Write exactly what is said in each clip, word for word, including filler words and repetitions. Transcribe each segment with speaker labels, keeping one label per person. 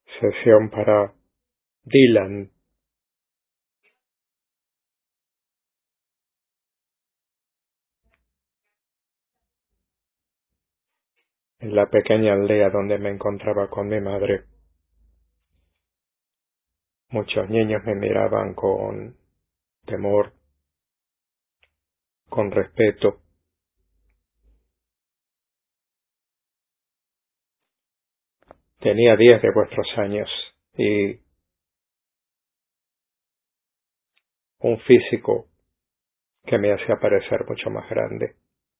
Speaker 1: Sesión para Dylan. En la pequeña aldea donde me encontraba con mi madre, muchos niños me miraban con temor, con respeto. Tenía diez de vuestros años y un físico que me hacía parecer mucho más grande.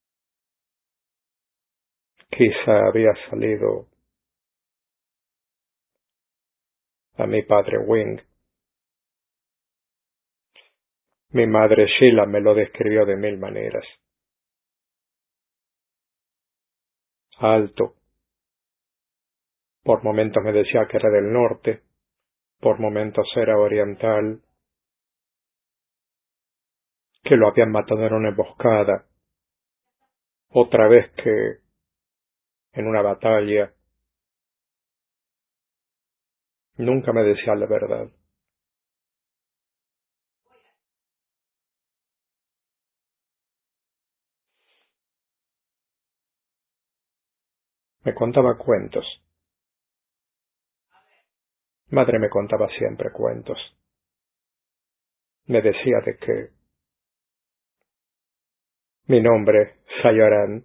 Speaker 1: Quizá había salido a mi padre Wing. Mi madre Sheila me lo describió de mil maneras. Alto. Por momentos me decía que era del norte, por momentos era oriental, que lo habían matado en una emboscada, otra vez que en una batalla. Nunca me decía la verdad. Me contaba cuentos. Madre me contaba siempre cuentos. Me decía de que mi nombre, Sayaran,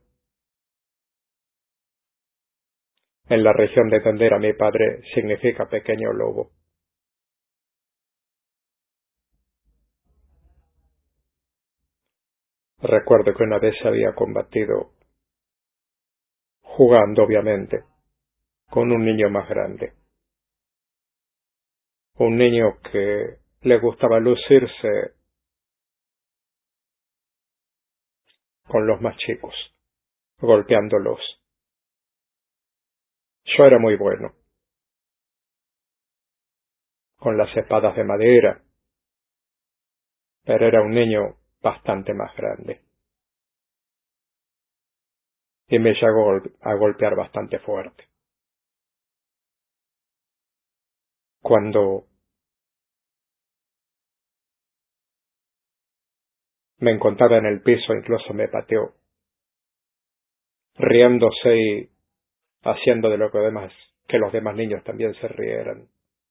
Speaker 1: en la región de donde era mi padre, significa pequeño lobo. Recuerdo que una vez había combatido, jugando obviamente, con un niño más grande. Un niño que le gustaba lucirse con los más chicos, golpeándolos. Yo era muy bueno, con las espadas de madera, pero era un niño bastante más grande. Y me llegó a golpear bastante fuerte. Cuando me encontraba en el piso, incluso me pateó, riéndose y haciendo de lo que demás, que los demás niños también se rieran.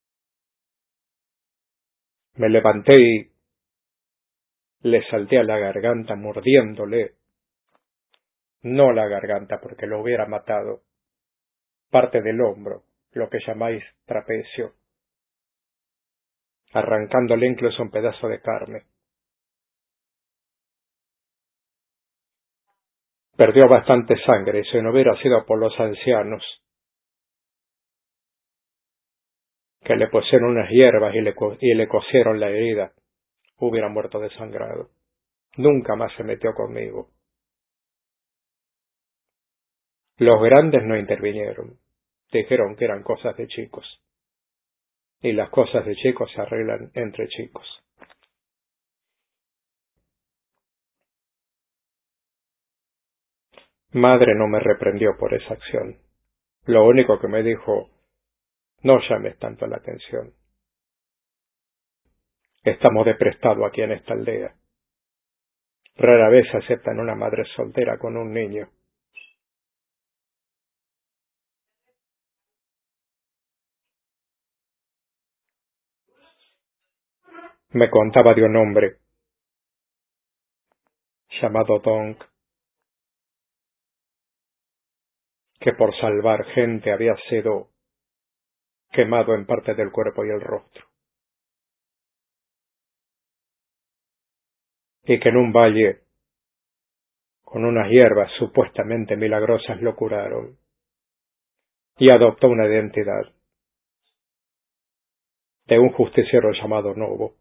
Speaker 1: Me levanté y le salté a la garganta mordiéndole, no la garganta porque lo hubiera matado, parte del hombro, lo que llamáis trapecio, arrancándole incluso un pedazo de carne. Perdió bastante sangre y si no hubiera sido por los ancianos, que le pusieron unas hierbas y le, co y le cosieron la herida, hubiera muerto desangrado. Nunca más se metió conmigo. Los grandes no intervinieron. Dijeron que eran cosas de chicos. Y las cosas de chicos se arreglan entre chicos. Madre no me reprendió por esa acción. Lo único que me dijo, no llames tanto la atención. Estamos de prestado aquí en esta aldea. Rara vez aceptan una madre soltera con un niño. Me contaba de un hombre llamado Donk, que por salvar gente había sido quemado en parte del cuerpo y el rostro, y que en un valle, con unas hierbas supuestamente milagrosas, lo curaron, y adoptó una identidad de un justiciero llamado Novo.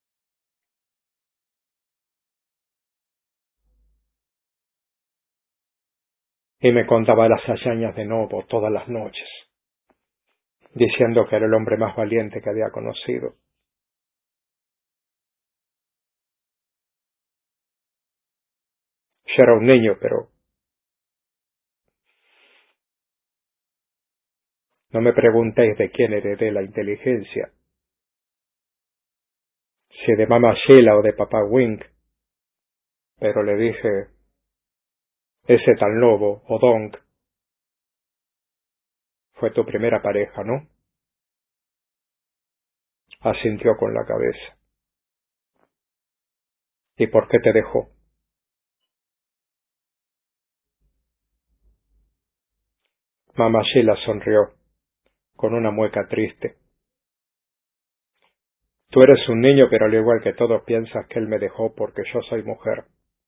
Speaker 1: Y me contaba las hazañas de Novo todas las noches, diciendo que era el hombre más valiente que había conocido. Yo era un niño, pero No me preguntéis de quién heredé la inteligencia, si de mamá Sheila o de papá Wink, pero le dije, ese tal lobo o Donk fue tu primera pareja, ¿no? Asintió con la cabeza. ¿Y por qué te dejó? Mamá Sheila sonrió, con una mueca triste. Tú eres un niño, pero al igual que todos piensas que él me dejó porque yo soy mujer.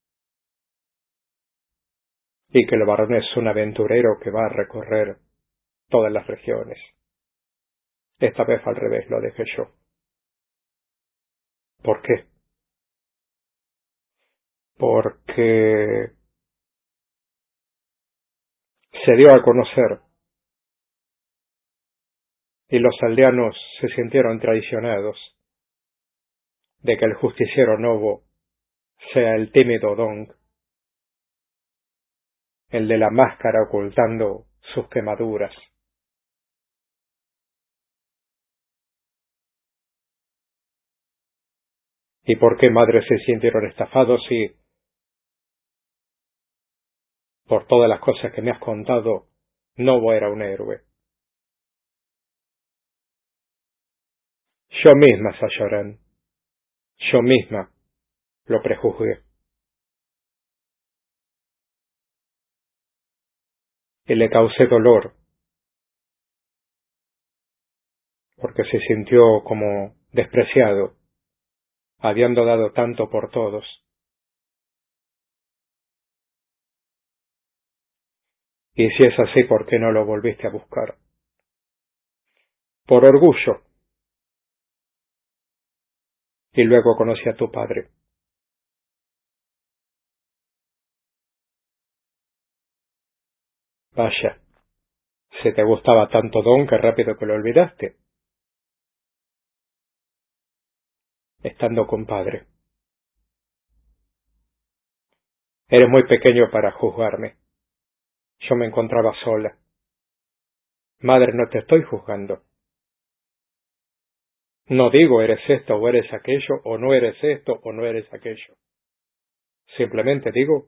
Speaker 1: Y que el varón es un aventurero que va a recorrer todas las regiones. Esta vez al revés lo dejé yo. ¿Por qué? Porque se dio a conocer y los aldeanos se sintieron traicionados de que el justiciero Novo sea el tímido Dong, el de la máscara ocultando sus quemaduras. ¿Y por qué madres se sintieron estafados y, por todas las cosas que me has contado, Novo era un héroe? Yo misma, Sayoran, yo misma lo prejuzgué. Y le causé dolor, porque se sintió como despreciado, habiendo dado tanto por todos. Y si es así, ¿por qué no lo volviste a buscar? Por orgullo. Y luego conocí a tu padre. Vaya, si te gustaba tanto Don, qué rápido que lo olvidaste. Estando con padre. Eres muy pequeño para juzgarme. Yo me encontraba sola. Madre, no te estoy juzgando. No digo eres esto o eres aquello, o no eres esto o no eres aquello. Simplemente digo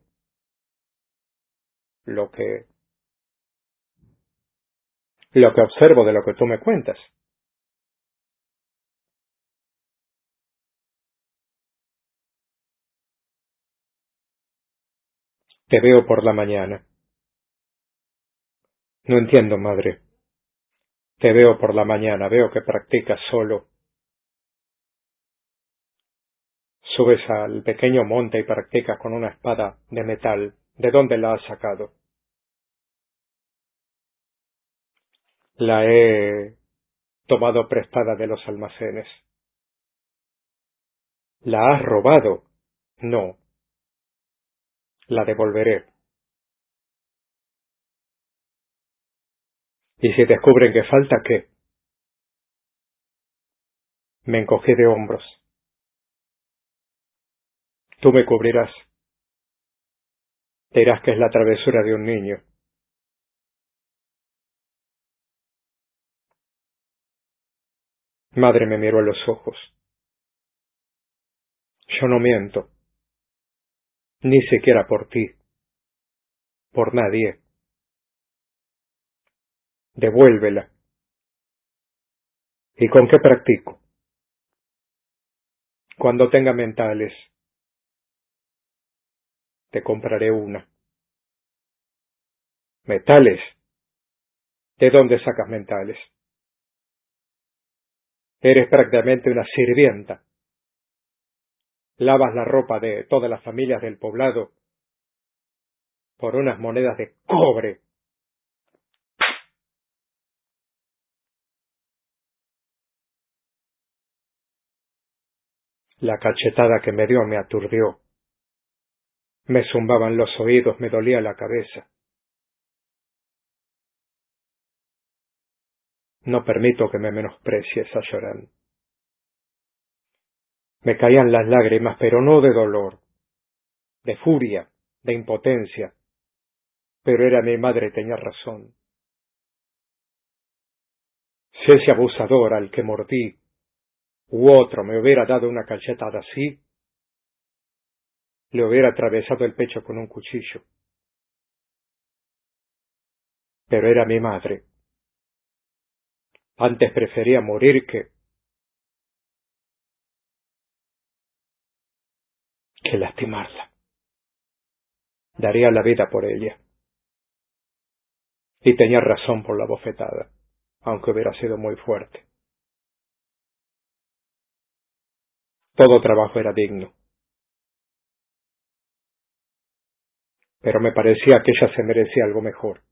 Speaker 1: lo que, lo que observo de lo que tú me cuentas. Te veo por la mañana. No entiendo, madre. Te veo por la mañana, veo que practicas solo. Subes al pequeño monte y practicas con una espada de metal. ¿De dónde la has sacado? La he tomado prestada de los almacenes. ¿La has robado? No. La devolveré. ¿Y si descubren que falta qué? Me encogí de hombros. Tú me cubrirás. Te dirás que es la travesura de un niño. Madre me miró a los ojos. Yo no miento. Ni siquiera por ti. Por nadie. Devuélvela. ¿Y con qué practico? Cuando tenga mentales, te compraré una. ¿Metales? ¿De dónde sacas mentales? Eres prácticamente una sirvienta. Lavas la ropa de todas las familias del poblado por unas monedas de cobre. La cachetada que me dio me aturdió. Me zumbaban los oídos, me dolía la cabeza. No permito que me menosprecies, Sayoran. Me caían las lágrimas, pero no de dolor, de furia, de impotencia. Pero era mi madre y tenía razón. Si ese abusador al que mordí u otro me hubiera dado una cachetada así, le hubiera atravesado el pecho con un cuchillo. Pero era mi madre. Antes prefería morir que... que lastimarla. Daría la vida por ella. Y tenía razón por la bofetada, aunque hubiera sido muy fuerte. Todo trabajo era digno. Pero me parecía que ella se merecía algo mejor.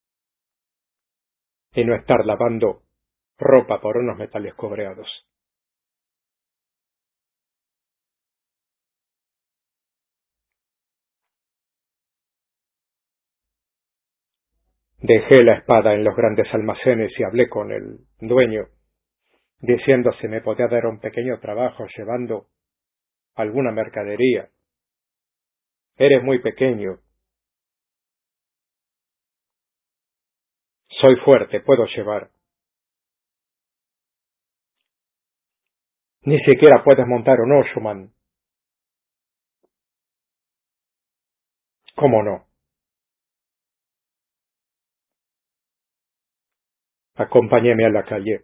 Speaker 1: Y no estar lavando ropa por unos metales cobreados. Dejé la espada en los grandes almacenes y hablé con el dueño, diciendo si me podía dar un pequeño trabajo llevando alguna mercadería. Eres muy pequeño. Soy fuerte, puedo llevar. Ni siquiera puedes montar un Oshuman. ¿Cómo no? Acompáñeme a la calle.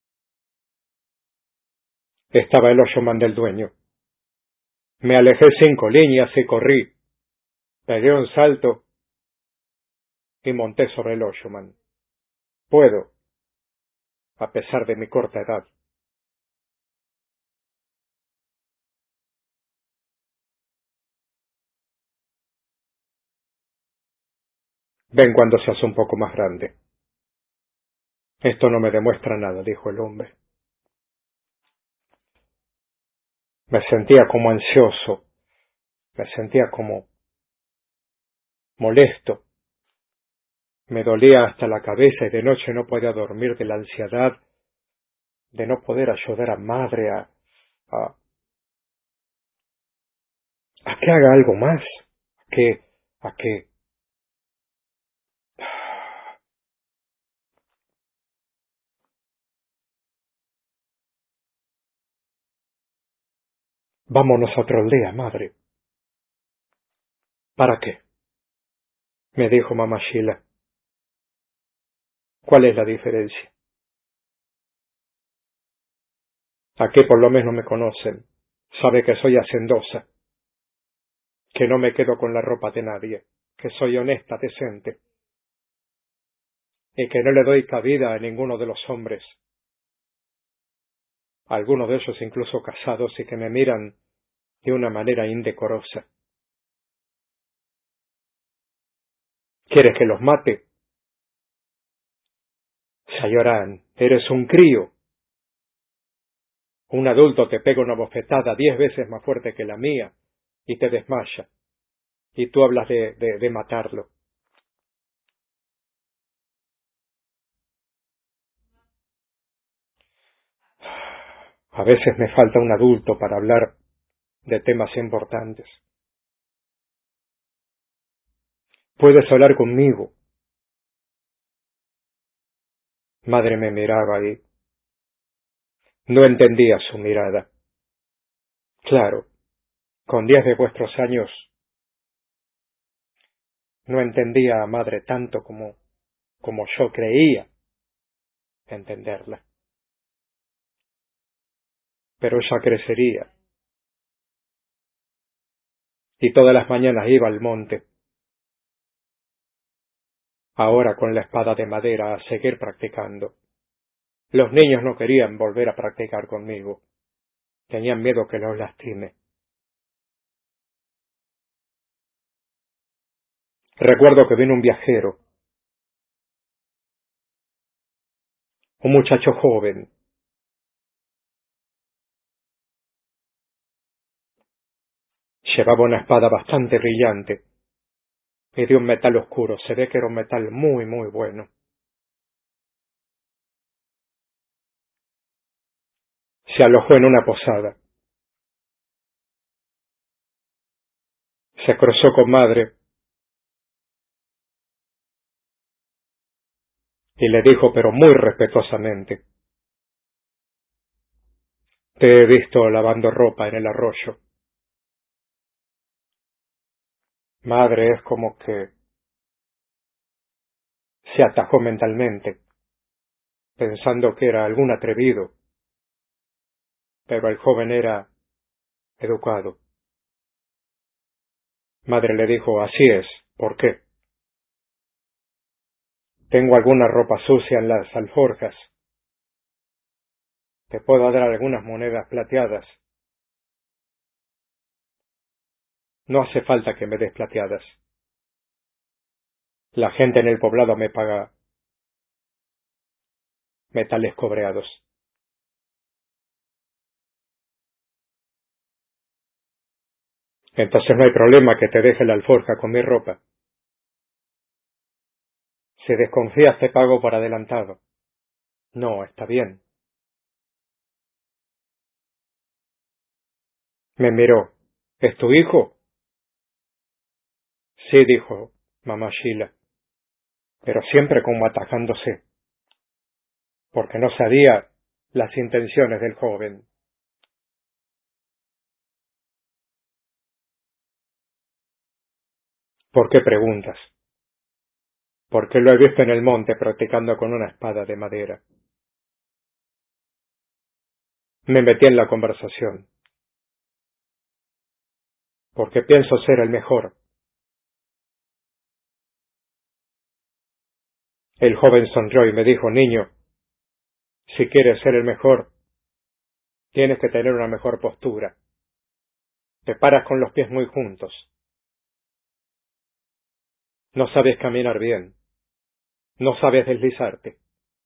Speaker 1: Estaba el Oshuman del dueño. Me alejé cinco líneas y corrí. Pegué un salto y monté sobre el Oshuman. Puedo, a pesar de mi corta edad. Ven cuando seas un poco más grande. Esto no me demuestra nada, dijo el hombre. Me sentía como ansioso, me sentía como molesto. Me dolía hasta la cabeza y de noche no podía dormir de la ansiedad de no poder ayudar a madre a, a, a que haga algo más, a que, a que... Vámonos a otra aldea, madre. ¿Para qué? Me dijo mamá Sheila. ¿Cuál es la diferencia? Aquí por lo menos me conocen. Sabe que soy hacendosa, que no me quedo con la ropa de nadie, que soy honesta, decente, y que no le doy cabida a ninguno de los hombres. Algunos de ellos incluso casados y que me miran de una manera indecorosa. ¿Quieres que los mate? Sayorán, eres un crío. Un adulto te pega una bofetada diez veces más fuerte que la mía y te desmaya. Y tú hablas de, de, de matarlo. A veces me falta un adulto para hablar de temas importantes. Puedes hablar conmigo. Madre me miraba y no entendía su mirada. Claro, con diez de vuestros años no entendía a madre tanto como, como yo creía entenderla. Pero ella crecería. Y todas las mañanas iba al monte, ahora con la espada de madera, a seguir practicando. Los niños no querían volver a practicar conmigo. Tenían miedo que los lastime. Recuerdo que vino un viajero, un muchacho joven. Llevaba una espada bastante brillante y de un metal oscuro. Se ve que era un metal muy, muy bueno. Se alojó en una posada. Se cruzó con madre y le dijo, pero muy respetuosamente: Te he visto lavando ropa en el arroyo. Madre es como que se atajó mentalmente, pensando que era algún atrevido, pero el joven era educado. Madre le dijo, así es, ¿por qué? Tengo alguna ropa sucia en las alforjas. Te puedo dar algunas monedas plateadas. No hace falta que me des plateadas. La gente en el poblado me paga metales cobreados. Entonces no hay problema que te deje la alforja con mi ropa. Si desconfías te pago por adelantado. No, está bien. Me miró. ¿Es tu hijo? Sí, dijo mamá Sheila, pero siempre como atajándose, porque no sabía las intenciones del joven. ¿Por qué preguntas? Porque lo he visto en el monte practicando con una espada de madera. Me metí en la conversación, porque pienso ser el mejor. El joven sonrió y me dijo, niño, si quieres ser el mejor, tienes que tener una mejor postura. Te paras con los pies muy juntos. No sabes caminar bien. No sabes deslizarte.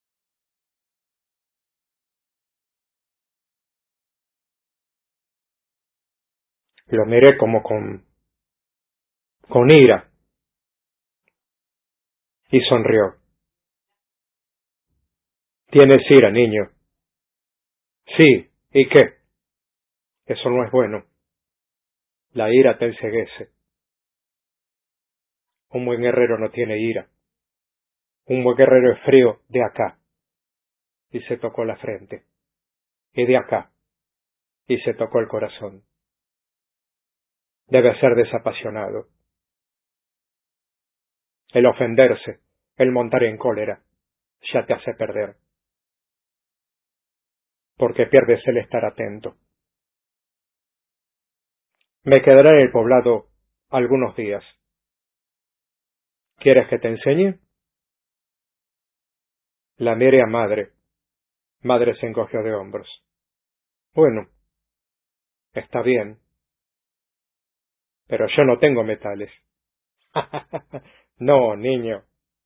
Speaker 1: Lo miré como con, con ira y sonrió. Tienes ira, niño. Sí, ¿y qué? Eso no es bueno. La ira te enceguece. Un buen guerrero no tiene ira. Un buen guerrero es frío de acá. Y se tocó la frente. Y de acá. Y se tocó el corazón. Debe ser desapasionado. El ofenderse, el montar en cólera, ya te hace perder. Porque pierdes el estar atento. Me quedaré en el poblado algunos días. ¿Quieres que te enseñe? La miré a madre. Madre se encogió de hombros. Bueno, está bien, pero yo no tengo metales. No, niño,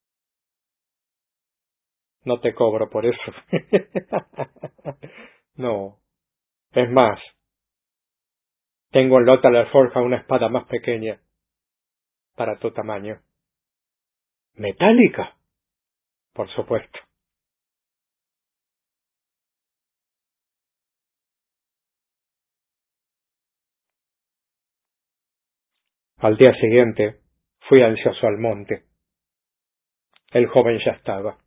Speaker 1: no te cobro por eso. No, es más, tengo en Lota la alforja una espada más pequeña para tu tamaño. ¿Metálica? Por supuesto. Al día siguiente fui ansioso al monte. El joven ya estaba.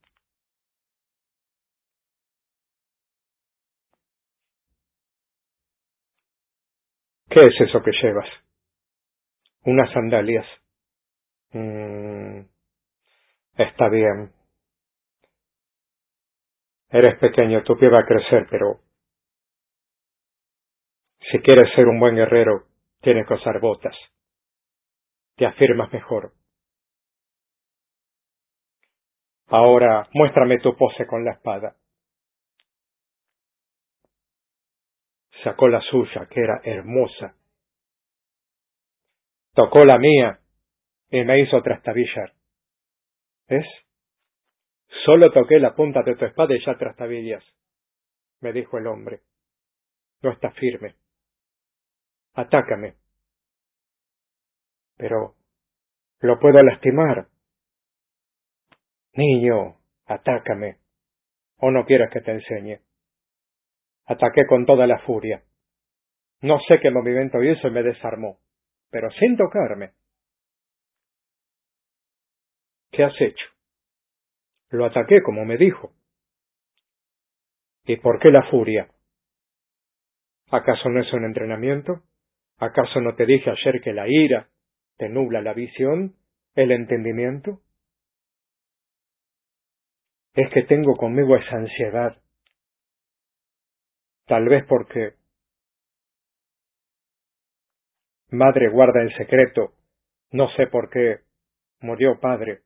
Speaker 1: ¿Qué es eso que llevas? Unas sandalias. Mm, está bien. Eres pequeño, tu pie va a crecer, pero si quieres ser un buen guerrero, tienes que usar botas. Te afirmas mejor. Ahora, muéstrame tu pose con la espada. Sacó la suya, que era hermosa. Tocó la mía y me hizo trastabillar. ¿Ves? Solo toqué la punta de tu espada y ya trastabillas, me dijo el hombre. No estás firme. Atácame. Pero lo puedo lastimar. Niño, atácame. O no quieres que te enseñe. Ataqué con toda la furia. No sé qué movimiento hizo y me desarmó, pero sin tocarme. ¿Qué has hecho? Lo ataqué como me dijo. ¿Y por qué la furia? ¿Acaso no es un entrenamiento? ¿Acaso no te dije ayer que la ira te nubla la visión, el entendimiento? Es que tengo conmigo esa ansiedad. Tal vez porque madre guarda el secreto, no sé por qué murió padre,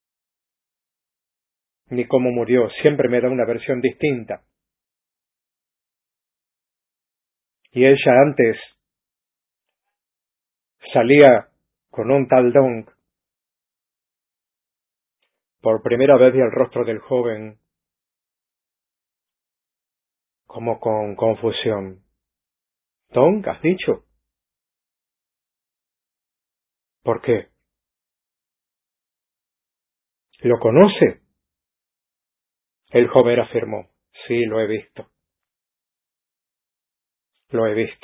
Speaker 1: ni cómo murió, siempre me da una versión distinta. Y ella antes salía con un tal Dong. Por primera vez vi el rostro del joven como con confusión. ¿Dong, has dicho? ¿Por qué? ¿Lo conoce? El joven afirmó. Sí, lo he visto. Lo he visto.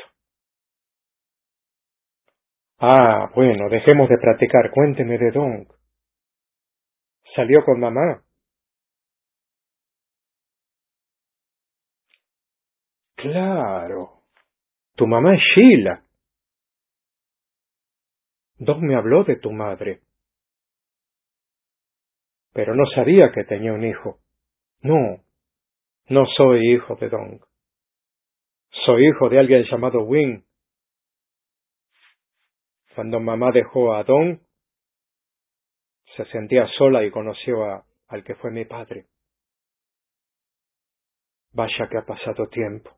Speaker 1: Ah, bueno, dejemos de practicar. Cuénteme de Dong. ¿Salió con mamá? Claro. Tu mamá es Sheila. Dong me habló de tu madre. Pero no sabía que tenía un hijo. No, no soy hijo de Dong. Soy hijo de alguien llamado Wing. Cuando mamá dejó a Dong, se sentía sola y conoció a, al que fue mi padre. Vaya que ha pasado tiempo.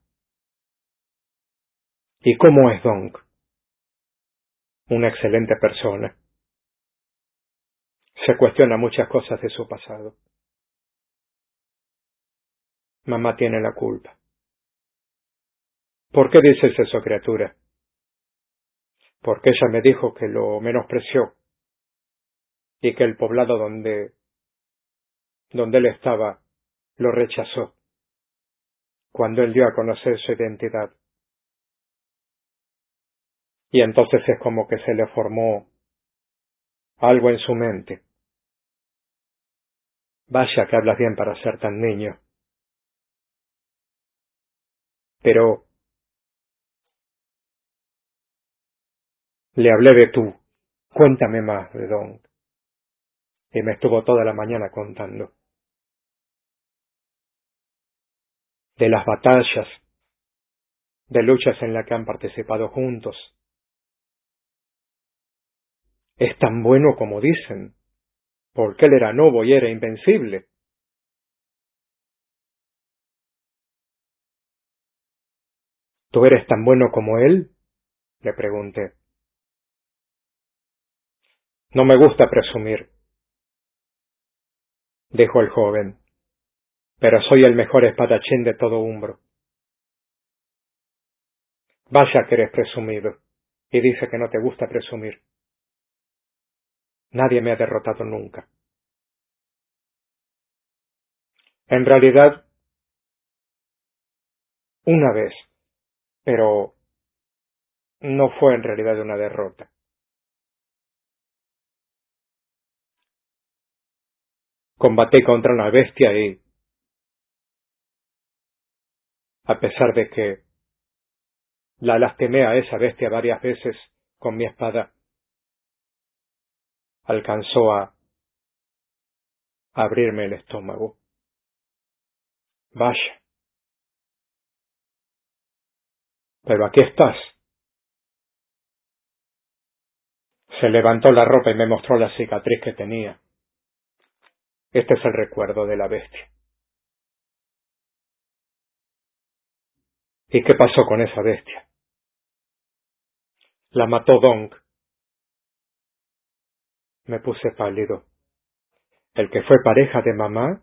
Speaker 1: ¿Y cómo es Dong? Una excelente persona. Se cuestiona muchas cosas de su pasado. Mamá tiene la culpa. ¿Por qué dices eso, criatura? Porque ella me dijo que lo menospreció y que el poblado donde, donde él estaba lo rechazó cuando él dio a conocer su identidad. Y entonces es como que se le formó algo en su mente. Vaya que hablas bien para ser tan niño. Pero le hablé de tú. Cuéntame más de Dong. Y me estuvo toda la mañana contando. De las batallas, de luchas en las que han participado juntos. Es tan bueno como dicen, porque él era novo y era invencible. ¿Tú eres tan bueno como él? Le pregunté. No me gusta presumir, dijo el joven, pero soy el mejor espadachín de todo Umbro. Vaya que eres presumido, y dice que no te gusta presumir. Nadie me ha derrotado nunca. En realidad, una vez, pero no fue en realidad una derrota. Combatí contra una bestia y, a pesar de que la lastimé a esa bestia varias veces con mi espada, alcanzó a abrirme el estómago. Vaya, pero aquí estás. Se levantó la ropa y me mostró la cicatriz que tenía. Este es el recuerdo de la bestia. ¿Y qué pasó con esa bestia? La mató Dong. Me puse pálido. El que fue pareja de mamá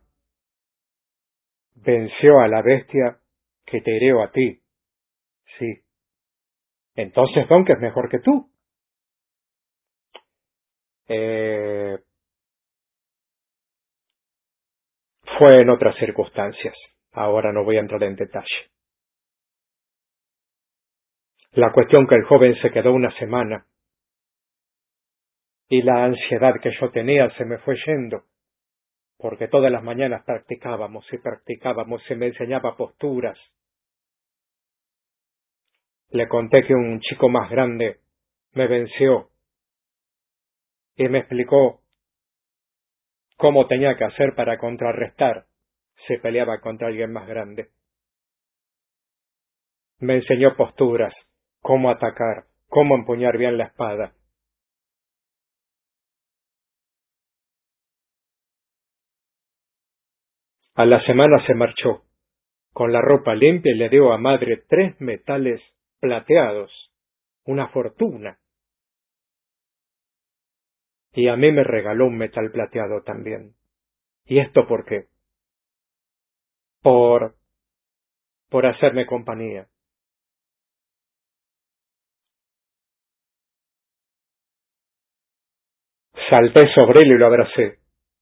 Speaker 1: venció a la bestia que te hirió a ti. Sí. Entonces Dong es mejor que tú. Eh, fue en otras circunstancias. Ahora no voy a entrar en detalle. La cuestión que el joven se quedó una semana y la ansiedad que yo tenía se me fue yendo, porque todas las mañanas practicábamos y practicábamos y me enseñaba posturas. Le conté que un chico más grande me venció y me explicó cómo tenía que hacer para contrarrestar si peleaba contra alguien más grande. Me enseñó posturas, cómo atacar, cómo empuñar bien la espada. A la semana se marchó, con la ropa limpia, y le dio a madre tres metales plateados, una fortuna. Y a mí me regaló un metal plateado también. ¿Y esto por qué? Por... por hacerme compañía. Salté sobre él y lo abracé.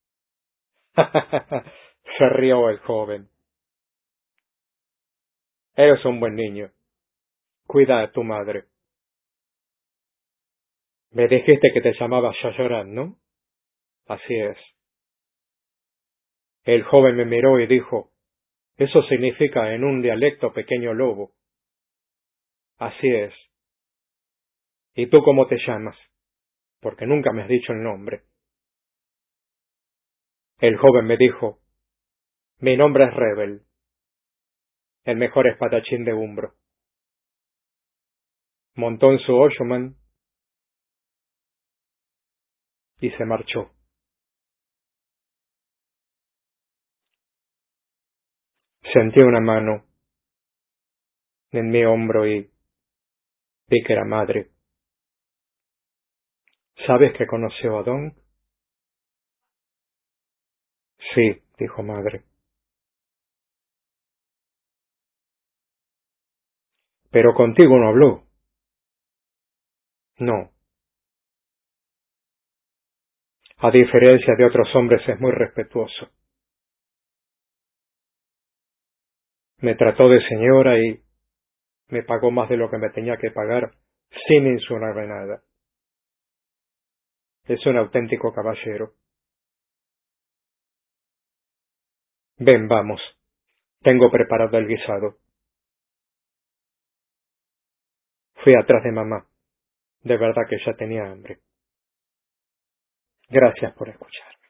Speaker 1: Se rió el joven. Eres un buen niño. Cuida a tu madre. Me dijiste que te llamabas Yayorán, ¿no? Así es. El joven me miró y dijo, eso significa en un dialecto pequeño lobo. Así es. ¿Y tú cómo te llamas? Porque nunca me has dicho el nombre. El joven me dijo, mi nombre es Rebel, el mejor espadachín de Umbro. Montó en su Oshoman y se marchó. Sentí una mano en mi hombro y vi que era madre. ¿Sabes que conoció a Don? Sí, dijo madre. Pero contigo no habló. No. A diferencia de otros hombres es muy respetuoso. Me trató de señora y me pagó más de lo que me tenía que pagar sin insinuarme nada. Es un auténtico caballero. Ven, vamos. Tengo preparado el guisado. Fui atrás de mamá. De verdad que ya tenía hambre. Gracias por escuchar.